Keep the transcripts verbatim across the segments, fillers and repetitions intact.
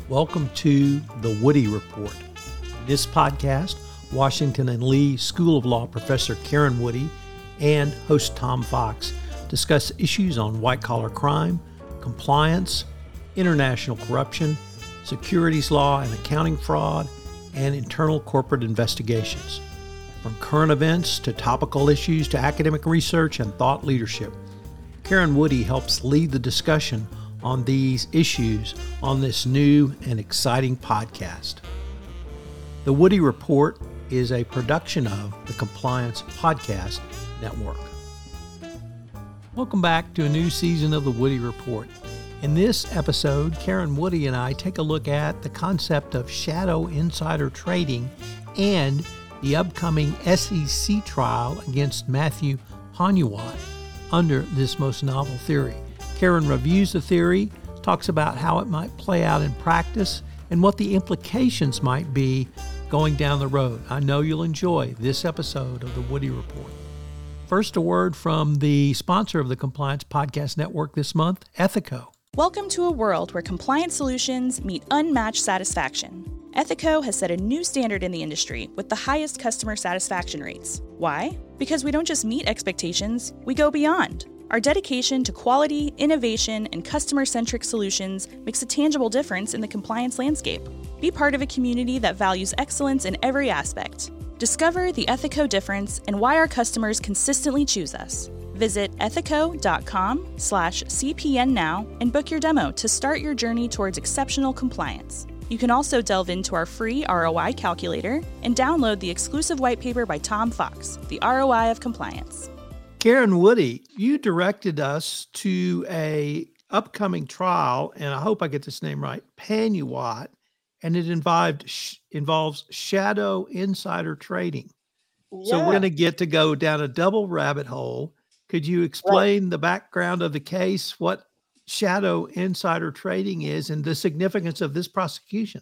Welcome to the Woody Report. In this podcast, Washington and Lee School of Law professor Karen Woody and host Tom Fox discuss issues on white-collar crime, compliance, international corruption, securities law and accounting fraud, and internal corporate investigations. From current events to topical issues to academic research and thought leadership, Karen Woody helps lead the discussion on these issues on this new and exciting podcast. The Woody Report is a production of the Compliance Podcast Network. Welcome back to a new season of the Woody Report. In this episode, Karen Woody and I take a look at the concept of shadow insider trading and the upcoming S E C trial against Matthew Panuwat under this most novel theory. Karen reviews the theory, talks about how it might play out in practice, and what the implications might be going down the road. I know you'll enjoy this episode of the Woody Report. First, a word from the sponsor of the Compliance Podcast Network this month, Ethico. Welcome to a world where compliance solutions meet unmatched satisfaction. Ethico has set a new standard in the industry with the highest customer satisfaction rates. Why? Because we don't just meet expectations, we go beyond. Our dedication to quality, innovation, and customer-centric solutions makes a tangible difference in the compliance landscape. Be part of a community that values excellence in every aspect. Discover the Ethico difference and why our customers consistently choose us. Visit ethico.com slash CPN now and book your demo to start your journey towards exceptional compliance. You can also delve into our free R O I calculator and download the exclusive white paper by Tom Fox, The R O I of Compliance. Karen Woody, you directed us to a upcoming trial, and I hope I get this name right, Panuwat, and it involved sh- involves shadow insider trading. Yeah. So we're going to get to go down a double rabbit hole. Could you explain right. the background of the case, what shadow insider trading is, and the significance of this prosecution?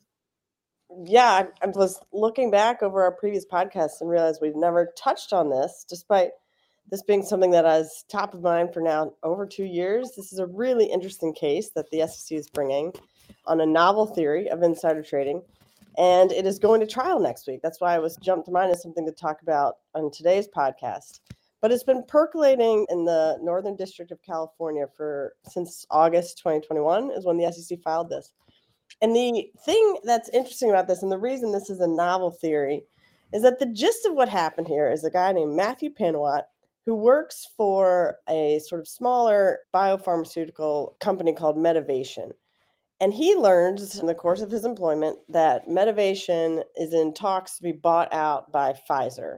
Yeah, I, I was looking back over our previous podcasts and realized we've never touched on this, despite this being something that is top of mind for now over two years. This is a really interesting case that the S E C is bringing on a novel theory of insider trading, and it is going to trial next week. That's why I was jumped to mind as something to talk about on today's podcast. But it's been percolating in the Northern District of California for since August twenty twenty-one is when the S E C filed this. And the thing that's interesting about this, and the reason this is a novel theory, is that the gist of what happened here is a guy named Matthew Panuwat, who works for a sort of smaller biopharmaceutical company called Medivation. And he learns in the course of his employment that Medivation is in talks to be bought out by Pfizer.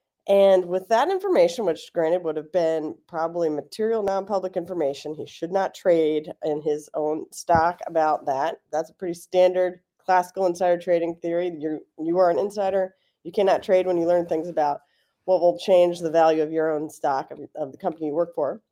And with that information, which granted would have been probably material non-public information, he should not trade in his own stock about that. That's a pretty standard classical insider trading theory. You're, you are an insider. You cannot trade when you learn things about what will change the value of your own stock of, of the company you work for.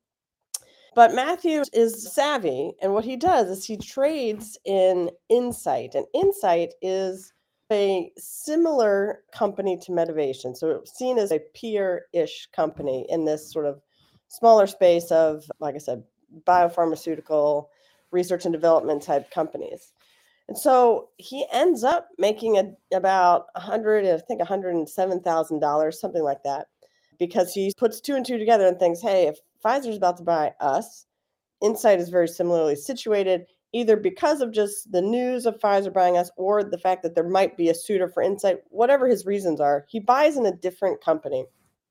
But Matthew is savvy, and what he does is he trades in Insight, and Insight is a similar company to Medivation. So it's seen as a peer-ish company in this sort of smaller space of, like I said, biopharmaceutical research and development type companies. And so he ends up making a, about one hundred, I think one hundred seven thousand dollars, something like that, because he puts two and two together and thinks, hey, if Pfizer's about to buy us, Insight is very similarly situated, either because of just the news of Pfizer buying us or the fact that there might be a suitor for Insight, whatever his reasons are, he buys in a different company.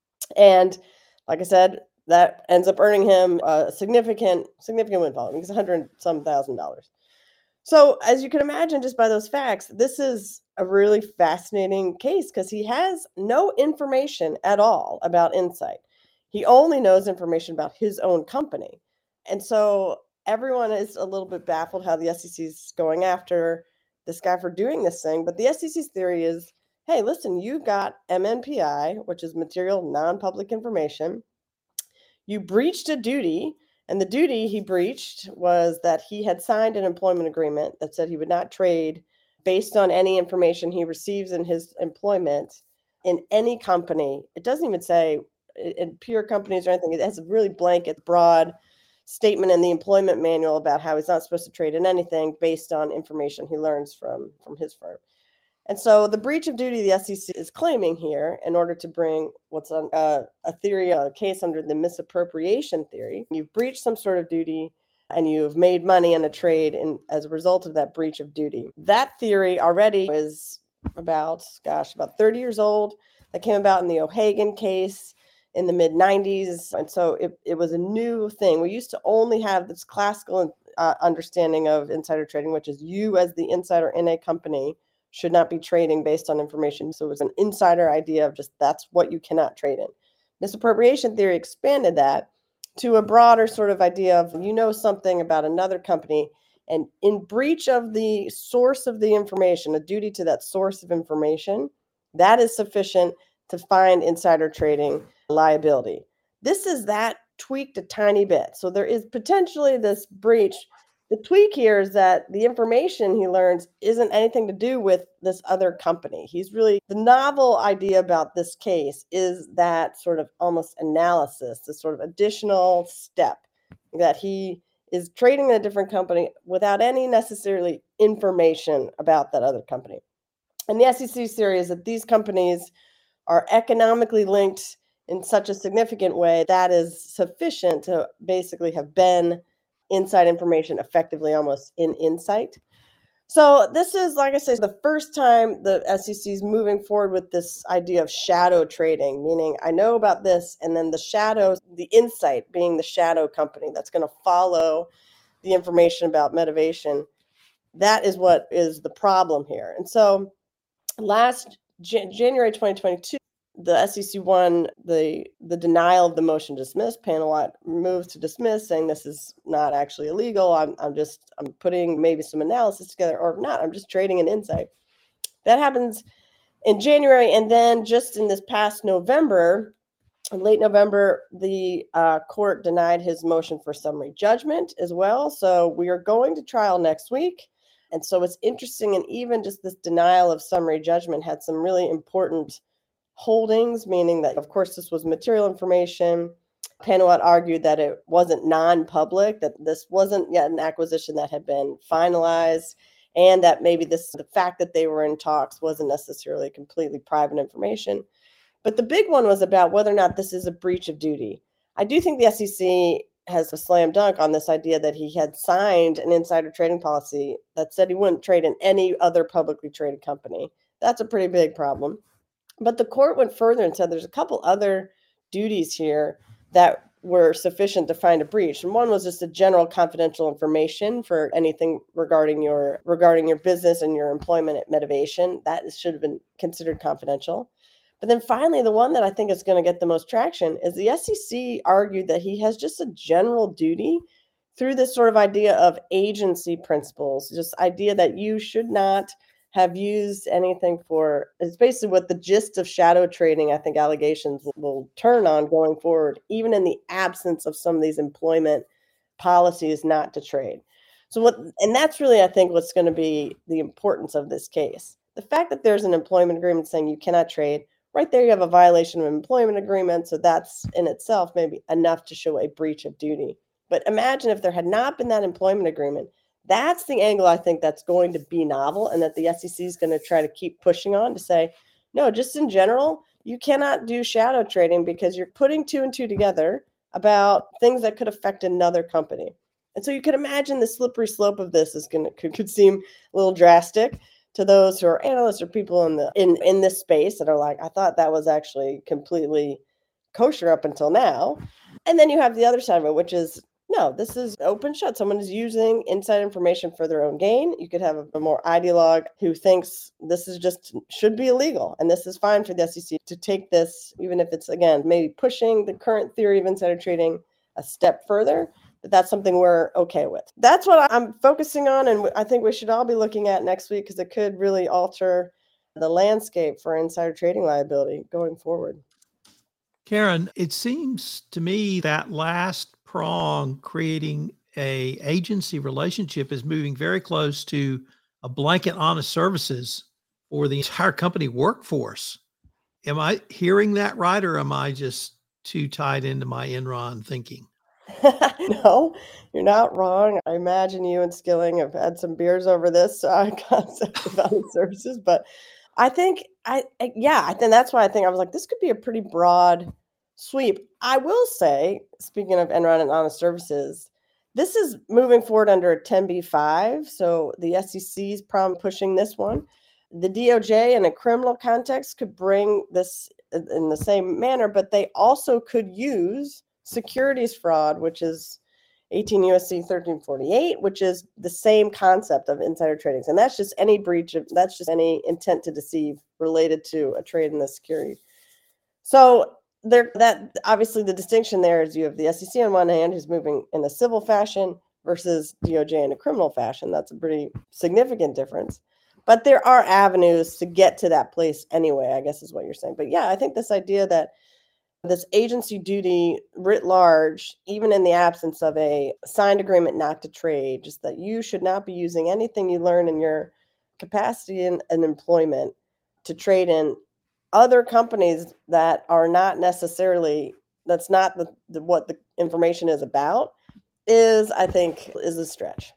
And like I said, that ends up earning him a significant, significant windfall. I mean, it's one hundred some thousand dollars. So as you can imagine, just by those facts, this is a really fascinating case because he has no information at all about Insight. He only knows information about his own company. And so everyone is a little bit baffled how the S E C is going after this guy for doing this thing. But the S E C's theory is, hey, listen, you got M N P I, which is material non-public information. You breached a duty. And the duty he breached was that he had signed an employment agreement that said he would not trade based on any information he receives in his employment in any company. It doesn't even say in peer companies or anything. It has a really blanket, broad statement in the employment manual about how he's not supposed to trade in anything based on information he learns from, from his firm. And so the breach of duty the S E C is claiming here in order to bring what's on, uh, a theory, a case under the misappropriation theory. You've breached some sort of duty and you've made money in a trade in, as a result of that breach of duty. That theory already is about, gosh, about thirty years old. That came about in the O'Hagan case in the mid nineties. And so it, it was a new thing. We used to only have this classical uh, understanding of insider trading, which is you as the insider in a company should not be trading based on information. So it was an insider idea of just that's what you cannot trade in. Misappropriation theory expanded that to a broader sort of idea of you know something about another company and in breach of the source of the information, a duty to that source of information, that is sufficient to find insider trading liability. This is that tweaked a tiny bit. So there is potentially this breach. The tweak here is that the information he learns isn't anything to do with this other company. He's really, the novel idea about this case is that sort of almost analysis, this sort of additional step that he is trading in a different company without any necessarily information about that other company. And the S E C's theory is that these companies are economically linked in such a significant way that is sufficient to basically have been inside information effectively almost in insight. So this is, like I said, the first time the S E C is moving forward with this idea of shadow trading, meaning I know about this and then the shadow, the insight being the shadow company that's going to follow the information about Medivation. That is what is the problem here. And so last Jan- January twenty twenty-two, the S E C won the the denial of the motion to dismiss. Panel moved to dismiss, saying this is not actually illegal. I'm I'm just I'm putting maybe some analysis together, or not. I'm just trading an insight. That happens in January, and then just in this past November, in late November, the uh, court denied his motion for summary judgment as well. So we are going to trial next week. And so it's interesting, and even just this denial of summary judgment had some really important holdings, meaning that, of course, this was material information. Panuot argued that it wasn't non-public, that this wasn't yet an acquisition that had been finalized, and that maybe this the fact that they were in talks wasn't necessarily completely private information. But the big one was about whether or not this is a breach of duty. I do think the S E C has a slam dunk on this idea that he had signed an insider trading policy that said he wouldn't trade in any other publicly traded company. That's a pretty big problem. But the court went further and said there's a couple other duties here that were sufficient to find a breach. And one was just a general confidential information for anything regarding your regarding your business and your employment at Medivation. That should have been considered confidential. But then finally, the one that I think is going to get the most traction is the S E C argued that he has just a general duty through this sort of idea of agency principles, just idea that you should not have used anything for, it's basically what the gist of shadow trading, I think, allegations will turn on going forward, even in the absence of some of these employment policies not to trade. So what, and that's really, I think, what's going to be the importance of this case. The fact that there's an employment agreement saying you cannot trade, right there you have a violation of an employment agreement. So that's in itself maybe enough to show a breach of duty. But imagine if there had not been that employment agreement. That's the angle I think that's going to be novel, and that the S E C is going to try to keep pushing on to say, no, just in general, you cannot do shadow trading because you're putting two and two together about things that could affect another company. And so you can imagine the slippery slope of this is going to could, could seem a little drastic to those who are analysts or people in the in, in this space that are like, I thought that was actually completely kosher up until now. And then you have the other side of it, which is, no, this is open shut. Someone is using inside information for their own gain. You could have a, a more ideologue who thinks this is just should be illegal. And this is fine for the S E C to take this, even if it's, again, maybe pushing the current theory of insider trading a step further. But that's something we're okay with. That's what I'm focusing on. And I think we should all be looking at next week because it could really alter the landscape for insider trading liability going forward. Karen, it seems to me that last prong, creating a agency relationship, is moving very close to a blanket honest services for the entire company workforce. Am I hearing that right, or am I just too tied into my Enron thinking? No, you're not wrong. I imagine you and Skilling have had some beers over this uh, concept of valued services, but I think I, I yeah, I think that's why I think I was like, this could be a pretty broad sweep. I will say, speaking of Enron and honest services, this is moving forward under a ten B five, so the S E C is probably pushing this one. The D O J in a criminal context could bring this in the same manner, but they also could use securities fraud, which is eighteen U S C thirteen forty-eight, which is the same concept of insider trading. And that's just any breach of, that's just any intent to deceive related to a trade in the security. So there, that obviously the distinction there is you have the S E C on one hand who's moving in a civil fashion versus D O J in a criminal fashion. That's a pretty significant difference. But there are avenues to get to that place anyway, I guess is what you're saying. But yeah, I think this idea that this agency duty writ large, even in the absence of a signed agreement not to trade, just that you should not be using anything you learn in your capacity in, in employment to trade in other companies that are not necessarily, that's not the, the, what the information is about, is, I think, is a stretch.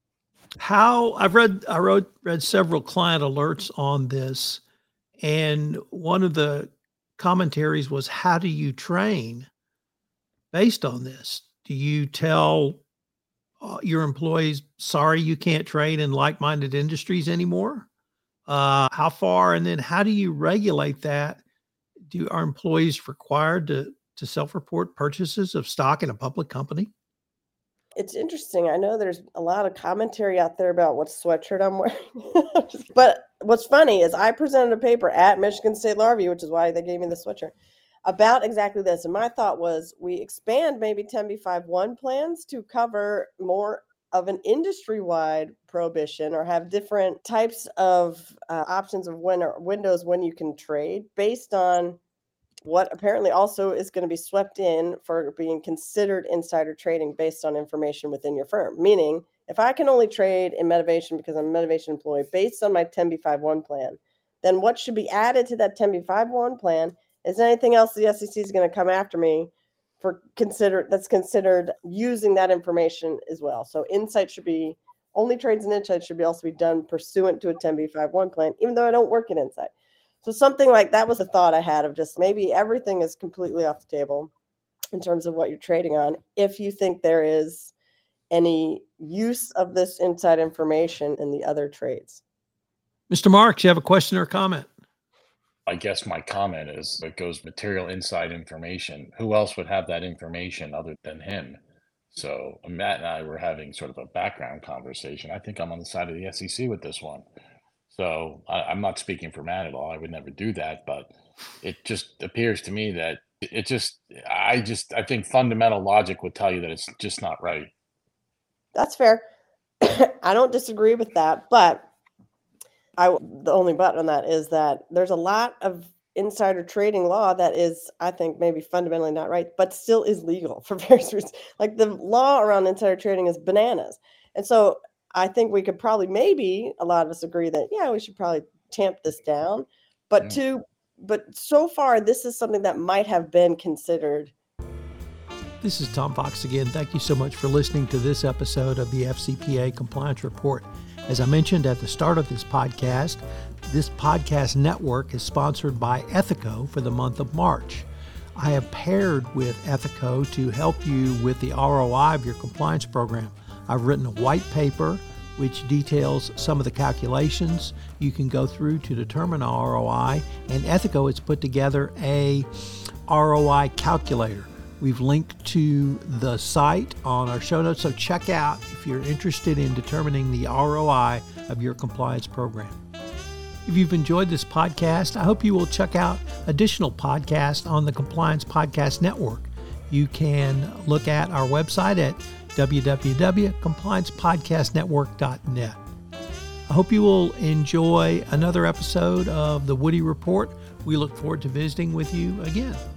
How I've read, I wrote, read several client alerts on this, and one of the commentaries was, how do you train based on this? Do you tell uh, your employees, sorry, you can't trade in like-minded industries anymore? Uh, how far? And then how do you regulate that? Do are employees required to, to self-report purchases of stock in a public company? It's interesting. I know there's a lot of commentary out there about what sweatshirt I'm wearing. But what's funny is I presented a paper at Michigan State Law Review, which is why they gave me the sweatshirt, about exactly this. And my thought was we expand maybe ten B five one plans to cover more of an industry-wide prohibition, or have different types of uh, options of when or windows when you can trade based on what apparently also is going to be swept in for being considered insider trading based on information within your firm. Meaning, if I can only trade in Medivation because I'm a Medivation employee based on my ten B five one plan, then what should be added to that ten B five one plan is anything else the S E C is going to come after me for consider that's considered using that information as well. So insight should be, only trades and insights should be also be done pursuant to a ten B five one plan, even though I don't work in insight. So something like that was a thought I had of just maybe everything is completely off the table in terms of what you're trading on, if you think there is any use of this inside information in the other trades. Mister Marks, you have a question or comment? I guess my comment is it goes material inside information. Who else would have that information other than him? So Matt and I were having sort of a background conversation. I think I'm on the side of the S E C with this one. So I, I'm not speaking for Matt at all. I would never do that, but it just appears to me that it just, I just, I think fundamental logic would tell you that it's just not right. That's fair. I don't disagree with that, but I, the only but on that is that there's a lot of insider trading law that is, I think, maybe fundamentally not right, but still is legal for various reasons. Like the law around insider trading is bananas. And so I think we could probably, maybe a lot of us agree that, yeah, we should probably tamp this down. But mm. to, but so far, this is something that might have been considered. This is Tom Fox again. Thank you so much for listening to this episode of the F C P A Compliance Report. As I mentioned at the start of this podcast, this podcast network is sponsored by Ethico for the month of March. I have paired with Ethico to help you with the R O I of your compliance program. I've written a white paper which details some of the calculations you can go through to determine R O I, and Ethico has put together a R O I calculator. We've linked to the site on our show notes, so check out if you're interested in determining the R O I of your compliance program. If you've enjoyed this podcast, I hope you will check out additional podcasts on the Compliance Podcast Network. You can look at our website at w w w dot compliance podcast network dot net. I hope you will enjoy another episode of the Woody Report. We look forward to visiting with you again.